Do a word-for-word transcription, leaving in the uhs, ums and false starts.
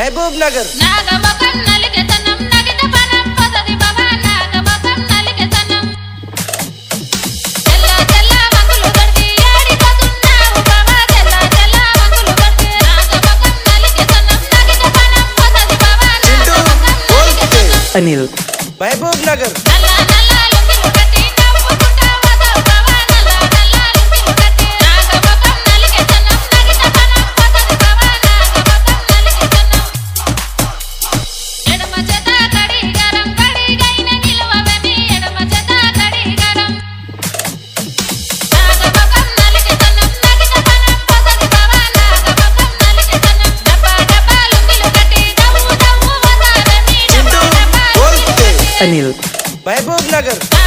మహబూబ్ నగర్ నాగమకం నలికెతనం నగిత పనం పదది బాబా నాగమకం నలికెతనం తెల్ల తెల్ల వంగులు గడికి ఆడిపోతున్నావు బాబా తెల్ల తెల్ల వంగులు గడికి నాగమకం నలికెతనం నగిత పనం పదది బాబా నాగమకం నలికెతనం అనిల్ మహబూబ్ నగర్ నల్ల నల్ల లుంగిలు కట్టి నవ్వుకుంటా వదవు బాబా నల్ల నల్ల లుంగిలు కట్టి నాగమకం నలికెతనం నగిత పనం పదది బాబా నాగమకం నలికెతనం ఎడమ చేత కడిగరం కడిగైన నిలువవేమి ఎడమ చేత కడిగరం నాగమకం నలికెతనం నగిత పనం పదది బాబా నాగమకం నలికెతనం డబ్బా డబ్బా లుంగిలు కట్టి దవ్వు దవ్వు వదవేమి డబ్బా డబ్బా లుంగిలు కట్టి అనిల్ మహబూబ్ నగర్